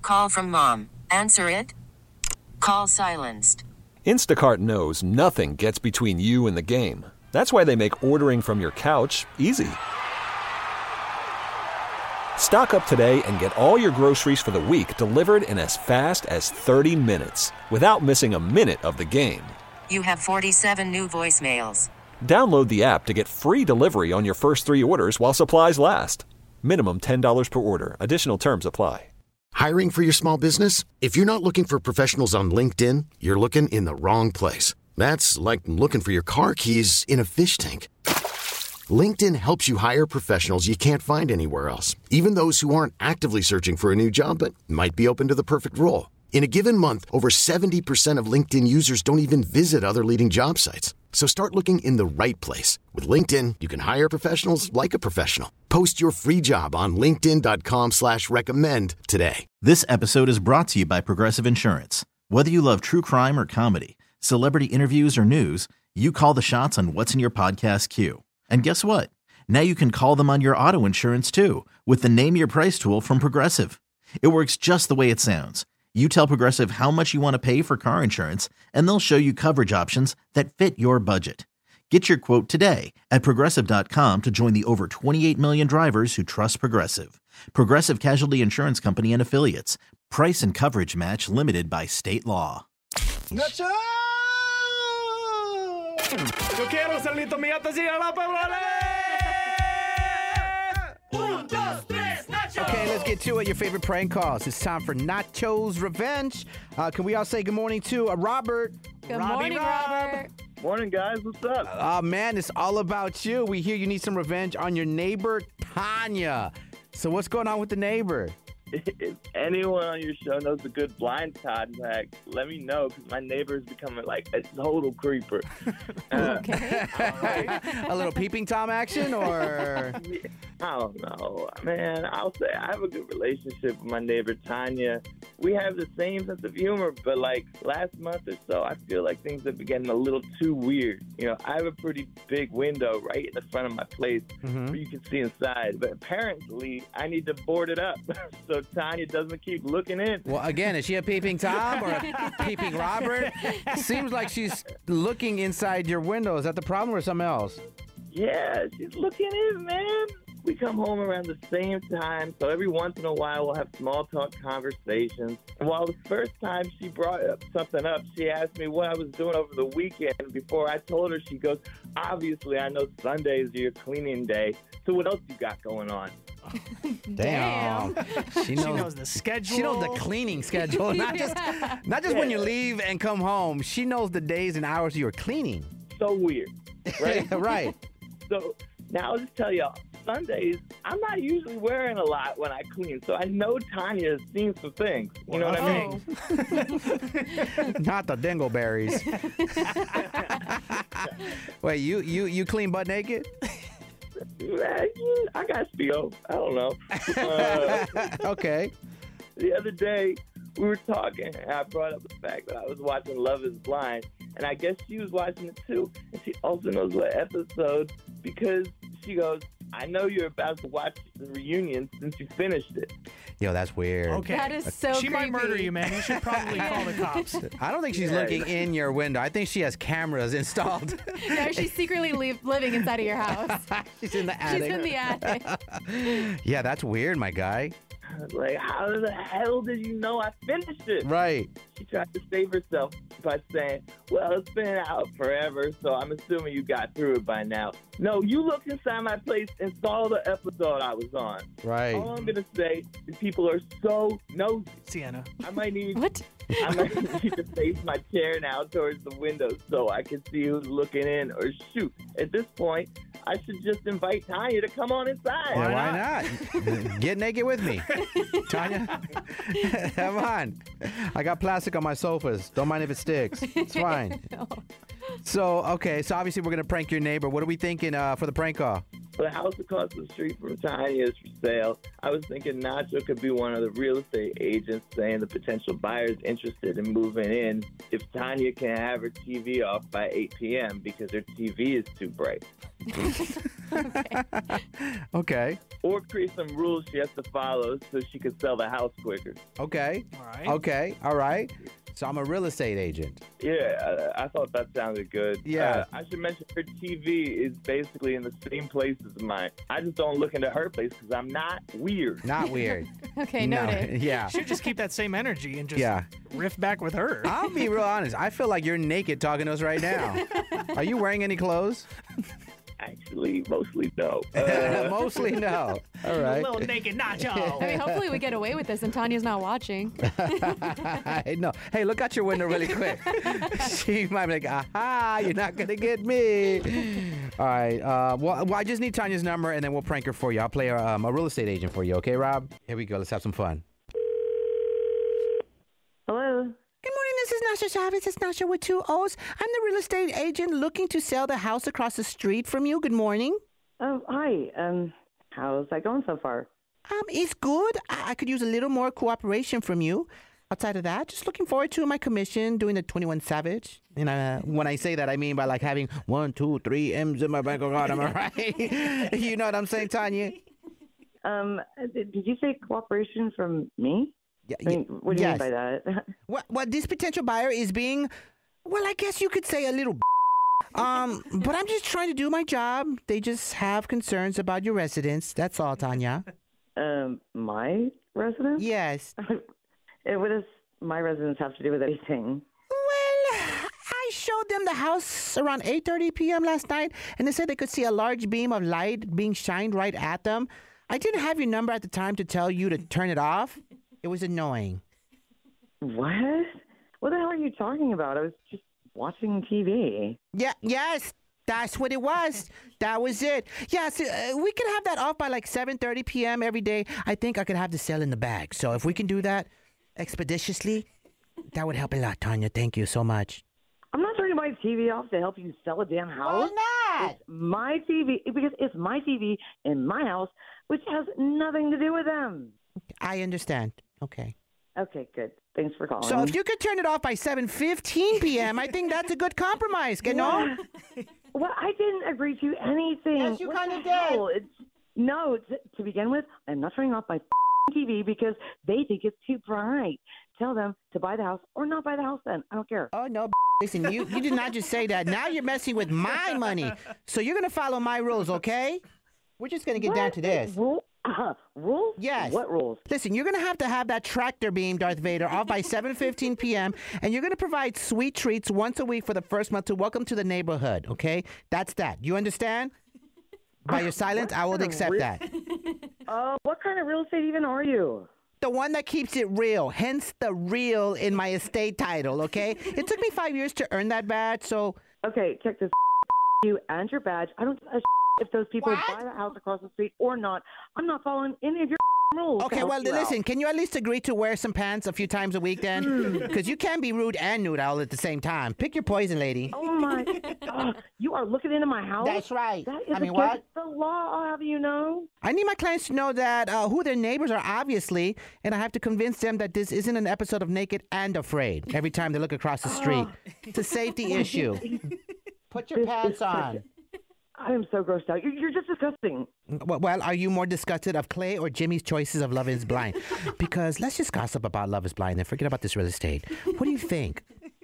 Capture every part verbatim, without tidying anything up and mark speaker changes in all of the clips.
Speaker 1: Call from mom. Answer it. Call silenced.
Speaker 2: Instacart knows nothing gets between you and the game. That's why they make ordering from your couch easy. Stock up today and get all your groceries for the week delivered in as fast as thirty minutes without missing a minute of the game.
Speaker 1: You have forty-seven new voicemails.
Speaker 2: Download the app to get free delivery on your first three orders while supplies last. Minimum ten dollars per order. Additional terms apply.
Speaker 3: Hiring for your small business? If you're not looking for professionals on LinkedIn, you're looking in the wrong place. That's like looking for your car keys in a fish tank. LinkedIn helps you hire professionals you can't find anywhere else, even those who aren't actively searching for a new job but might be open to the perfect role. In a given month, over seventy percent of LinkedIn users don't even visit other leading job sites. So start looking in the right place. With LinkedIn, you can hire professionals like a professional. Post your free job on linkedin.com slash recommend today.
Speaker 4: This episode is brought to you by Progressive Insurance. Whether you love true crime or comedy, celebrity interviews or news, you call the shots on what's in your podcast queue. And guess what? Now you can call them on your auto insurance too with the Name Your Price tool from Progressive. It works just the way it sounds. You tell Progressive how much you want to pay for car insurance, and they'll show you coverage options that fit your budget. Get your quote today at Progressive dot com to join the over twenty-eight million drivers who trust Progressive. Progressive Casualty Insurance Company and Affiliates. Price and coverage match limited by state law.
Speaker 5: ¡Nacho! Yo quiero ser listo, mi gata, siga la palabra. Un, dos, tres, Nacho! Okay, let's get to it. Your favorite prank calls. It's time for Nacho's Revenge. Uh, can we all say good morning to uh, Robert?
Speaker 6: Good
Speaker 5: Robbie
Speaker 6: morning,
Speaker 5: Rob.
Speaker 6: Robert.
Speaker 7: Morning, guys. What's up?
Speaker 5: Oh, man, it's all about you. We hear you need some revenge on your neighbor, Tanya. So what's going on with the neighbor?
Speaker 7: If anyone on your show knows a good blind contact, let me know, because my neighbor is becoming like a total creeper. Uh,
Speaker 6: Okay.
Speaker 5: A little peeping Tom action, or?
Speaker 7: I don't know. Man, I'll say I have a good relationship with my neighbor, Tanya. We have the same sense of humor, but like last month or so, I feel like things have been getting a little too weird. You know, I have a pretty big window right in the front of my place
Speaker 5: Mm-hmm.
Speaker 7: where you can see inside, but apparently I need to board it up so Tanya doesn't keep looking in.
Speaker 5: Well, again, is she a peeping Tom or a peeping Robert? Seems like she's looking inside your window. Is that the problem or something else?
Speaker 7: Yeah, she's looking in, man. We come home around the same time, so every once in a while we'll have small talk conversations. And while the first time she brought up something up, she asked me what I was doing over the weekend. Before I told her, she goes, obviously I know Sundays are your cleaning day, so what else you got going on?
Speaker 5: Damn. She knows,
Speaker 8: She knows the schedule.
Speaker 5: She knows the cleaning schedule. Not just not just when you leave and come home. She knows the days and hours you're cleaning.
Speaker 7: So weird, right?
Speaker 5: Right.
Speaker 7: So now I'll just tell y'all, Sundays, I'm not usually wearing a lot when I clean, so I know Tanya has seen some things. You know what I mean?
Speaker 5: Not the dingleberries. Wait, you you you clean butt naked?
Speaker 7: I got steel. I don't know. Uh,
Speaker 5: Okay.
Speaker 7: the other day, we were talking, and I brought up the fact that I was watching Love is Blind, and I guess she was watching it too, and she also knows what episode, because she goes, I know you're about to watch the reunion since you finished it.
Speaker 5: Yo, that's weird.
Speaker 8: Okay.
Speaker 6: That is so
Speaker 8: She might
Speaker 6: creepy.
Speaker 8: murder you, man. You should probably call the cops.
Speaker 5: I don't think she's
Speaker 7: Yeah.
Speaker 5: looking in your window. I think she has cameras installed.
Speaker 6: No, she's secretly li- living inside of your house.
Speaker 5: She's in the
Speaker 6: She's
Speaker 5: attic.
Speaker 6: in the attic.
Speaker 5: Yeah, that's weird, my guy.
Speaker 7: I was like, how the hell did you know I finished it?
Speaker 5: Right.
Speaker 7: She tried to save herself by saying, well, it's been out forever, so I'm assuming you got through it by now. No, you looked inside my place and saw the episode I was on.
Speaker 5: Right.
Speaker 7: All I'm going to say is people are so nosy.
Speaker 8: Sienna.
Speaker 7: I might need
Speaker 6: What?
Speaker 7: I might need to face my chair now towards the window so I can see who's looking in. Or shoot, at this point, I should just invite Tanya to come on inside.
Speaker 5: Yeah, why not? Get naked with me. Tanya, come on. I got plastic on my sofas. Don't mind if it sticks. It's fine. So, okay, so obviously we're going to prank your neighbor. What are we thinking uh, for the prank call?
Speaker 7: The house across the street from Tanya is for sale. I was thinking Nacho could be one of the real estate agents saying the potential buyer's interested in moving in if Tanya can have her T V off by eight p.m. because her T V is too bright.
Speaker 5: Okay.
Speaker 7: Or create some rules she has to follow so she can sell the house quicker.
Speaker 5: Okay.
Speaker 8: All right.
Speaker 5: Okay. All right. So I'm a real estate agent.
Speaker 7: Yeah, I, I thought that sounded good.
Speaker 5: Yeah.
Speaker 7: Uh, I should mention her T V is basically in the same place as mine. I just don't look into her place because I'm not weird.
Speaker 5: Not weird.
Speaker 6: Okay,
Speaker 5: No,
Speaker 6: noted.
Speaker 5: Yeah.
Speaker 8: Should just keep that same energy and just
Speaker 5: Yeah.
Speaker 8: riff back with her.
Speaker 5: I'll be real honest. I feel like you're naked talking to us right now. Are you wearing any clothes?
Speaker 7: Actually, mostly no. Uh,
Speaker 5: Mostly no. All
Speaker 8: A
Speaker 5: right.
Speaker 8: little naked nacho.
Speaker 6: I mean, hopefully we get away with this and Tanya's not watching.
Speaker 5: No. Hey, look out your window really quick. She might be like, aha, you're not going to get me. All right. Uh, well, well, I just need Tanya's number, and then we'll prank her for you. I'll play a, um, a real estate agent for you. Okay, Rob? Here we go. Let's have some fun.
Speaker 9: Hello.
Speaker 5: Good morning. This is Nasha Chavez. It's Nasha with two O's. I'm the real estate agent looking to sell the house across the street from you. Good morning.
Speaker 9: Oh, hi. Um, how's that going so far?
Speaker 5: Um, it's good. I, I could use a little more cooperation from you. Outside of that, just looking forward to my commission doing the twenty-one Savage. And uh, when I say that, I mean by like having one, two, three M's in my bank account. Am I right? You know what I'm saying, Tanya?
Speaker 9: Um, did did you say cooperation from me?
Speaker 5: Yeah,
Speaker 9: I mean, what do you
Speaker 5: yes.
Speaker 9: mean by that?
Speaker 5: What, what this potential buyer is being, well, I guess you could say a little. Um, but I'm just trying to do my job. They just have concerns about your residence. That's all, Tanya.
Speaker 9: um, my residence?
Speaker 5: Yes.
Speaker 9: Eh, what does my residence have to do with anything?
Speaker 5: Well, I showed them the house around eight thirty p.m. last night, and they said they could see a large beam of light being shined right at them. I didn't have your number at the time to tell you to turn it off. It was annoying.
Speaker 9: What? What the hell are you talking about? I was just watching T V.
Speaker 5: Yeah, yes, that's what it was. That was it. Yes, uh, we can have that off by like seven thirty p.m. every day. I think I could have the sale in the bag. So if we can do that expeditiously, that would help a lot, Tanya. Thank you so much.
Speaker 9: I'm not turning my T V off to help you sell a damn house.
Speaker 5: Why not?
Speaker 9: It's my T V because it's my T V in my house, which has nothing to do with them.
Speaker 5: I understand. Okay.
Speaker 9: Okay, good. Thanks for calling.
Speaker 5: So if you could turn it off by seven fifteen p.m., I think that's a good compromise. You know?
Speaker 9: Well, I didn't agree to anything.
Speaker 5: Yes, you
Speaker 9: What
Speaker 5: kinda
Speaker 9: the
Speaker 5: did.
Speaker 9: hell? It's, no, to, to begin with, I'm not turning off my T V because they think it's too bright. Tell them to buy the house or not buy the house then. I don't care.
Speaker 5: Oh, no. Listen, you, you did not just say that. Now you're messing with my money. So you're going to follow my rules, okay? We're just going to get down to this.
Speaker 9: Rule? Uh, rules?
Speaker 5: Yes.
Speaker 9: What rules?
Speaker 5: Listen, you're going to have to have that tractor beam, Darth Vader, off by seven fifteen p.m., and you're going to provide sweet treats once a week for the first month to welcome to the neighborhood, okay? That's that. You understand? By your silence, I will
Speaker 9: kind of
Speaker 5: accept
Speaker 9: re-
Speaker 5: that.
Speaker 9: Uh, what kind of real estate even are you?
Speaker 5: The one that keeps it real, hence the real in my estate title, okay? It took me five years to earn that badge, so...
Speaker 9: Okay, check this. You and your badge. I don't give a if those people
Speaker 5: What?
Speaker 9: buy the house across the street or not. I'm not following any of your rules. to
Speaker 5: Okay,
Speaker 9: help
Speaker 5: well,
Speaker 9: you out.
Speaker 5: listen, can you at least agree to wear some pants a few times a week then? Because you can't be rude and nude all at the same time. Pick your poison, lady.
Speaker 9: Oh my! uh, you are looking into my house.
Speaker 5: That's right.
Speaker 9: That is
Speaker 5: I mean,
Speaker 9: against
Speaker 5: what?
Speaker 9: the law. I'll have you know.
Speaker 5: I need my clients to know that uh, who their neighbors are, obviously, and I have to convince them that this isn't an episode of Naked and Afraid every time they look across the street. It's a safety issue. Put your
Speaker 9: This
Speaker 5: pants
Speaker 9: is such
Speaker 5: on.
Speaker 9: a- I am so grossed out. You're, you're just disgusting.
Speaker 5: Well, well, are you more disgusted of Clay or Jimmy's choices of Love is Blind? Because let's just gossip about Love is Blind and forget about this real estate. What do you think?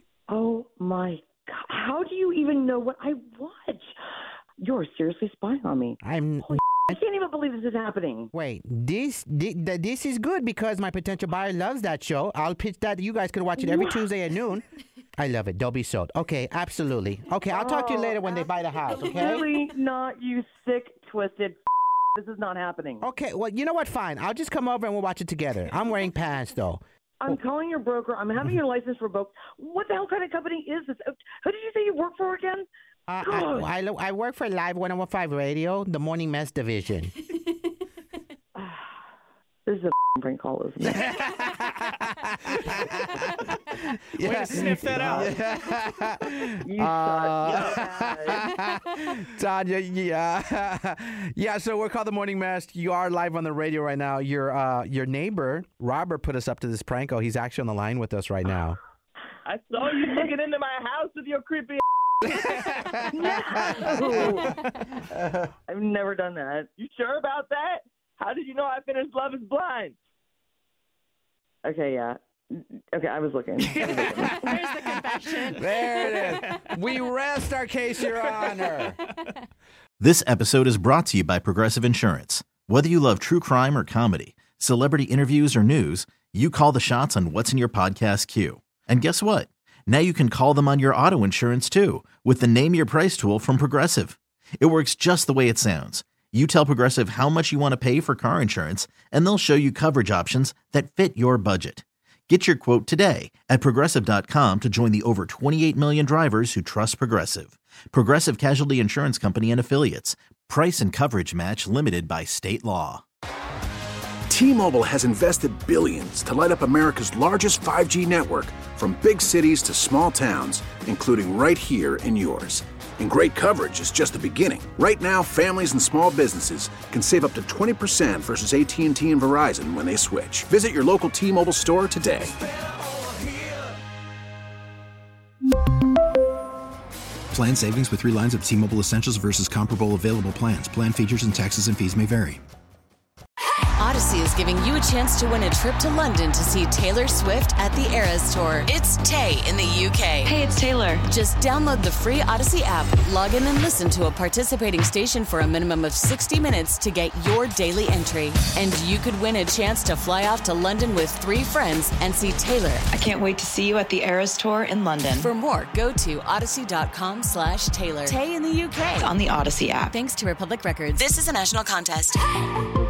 Speaker 9: Oh my God! How do you even know what I watch? You're seriously spying on me.
Speaker 5: I'm...
Speaker 9: I can't even believe this is happening.
Speaker 5: Wait, this, this this is good because my potential buyer loves that show. I'll pitch that. You guys could watch it every
Speaker 9: What?
Speaker 5: Tuesday at noon. I love it. Don't be sold. Okay, absolutely. Okay, I'll talk to you
Speaker 9: Oh,
Speaker 5: later when they buy the house, okay?
Speaker 9: Really not, you sick, twisted. This is not happening.
Speaker 5: Okay, well, you know what? Fine. I'll just come over and we'll watch it together. I'm wearing pants, though.
Speaker 9: I'm calling your broker. I'm having your license revoked. What the hell kind of company is this? Uh, Who did you say you work for again?
Speaker 5: Uh,
Speaker 9: God.
Speaker 5: I, I, lo- I work for Live one oh one five Radio, the Morning Mess Division.
Speaker 9: This is a prank call, isn't it?
Speaker 8: Way to sniff that out.
Speaker 9: You
Speaker 5: Uh, Tanya, yeah, yeah. So we're called the Morning Mess. You are live on the radio right now. Your uh, your neighbor Robert put us up to this prank. Oh, he's actually on the line with us right now.
Speaker 7: I saw you looking into my house with your creepy.
Speaker 9: No. I've never done that.
Speaker 7: You sure about that? How did you know I finished Love Is Blind?
Speaker 9: Okay, yeah. Okay, I was looking. I was looking.
Speaker 6: There's the confession.
Speaker 5: There it is. We rest our case, Your Honor.
Speaker 4: This episode is brought to you by Progressive Insurance. Whether you love true crime or comedy, celebrity interviews or news, you call the shots on what's in your podcast queue. And guess what? Now you can call them on your auto insurance too with the Name Your Price tool from Progressive. It works just the way it sounds. You tell Progressive how much you want to pay for car insurance, and they'll show you coverage options that fit your budget. Get your quote today at Progressive dot com to join the over twenty-eight million drivers who trust Progressive. Progressive Casualty Insurance Company and Affiliates. Price and coverage match limited by state law.
Speaker 10: T-Mobile has invested billions to light up America's largest five G network, from big cities to small towns, including right here in yours. And great coverage is just the beginning. Right now, families and small businesses can save up to twenty percent versus A T and T and Verizon when they switch. Visit your local T-Mobile store today.
Speaker 11: Plan savings with three lines of T-Mobile Essentials versus comparable available plans. Plan features and taxes and fees may vary.
Speaker 12: Odyssey is giving you a chance to win a trip to London to see Taylor Swift at the Eras Tour. It's Tay in the U K.
Speaker 13: Hey, it's Taylor.
Speaker 12: Just download the free Odyssey app, log in and listen to a participating station for a minimum of sixty minutes to get your daily entry. And you could win a chance to fly off to London with three friends and see Taylor.
Speaker 13: I can't wait to see you at the Eras Tour in London.
Speaker 12: For more, go to odyssey.com slash Taylor. Tay in the U K.
Speaker 13: It's on the Odyssey app.
Speaker 12: Thanks to Republic Records. This is a national contest.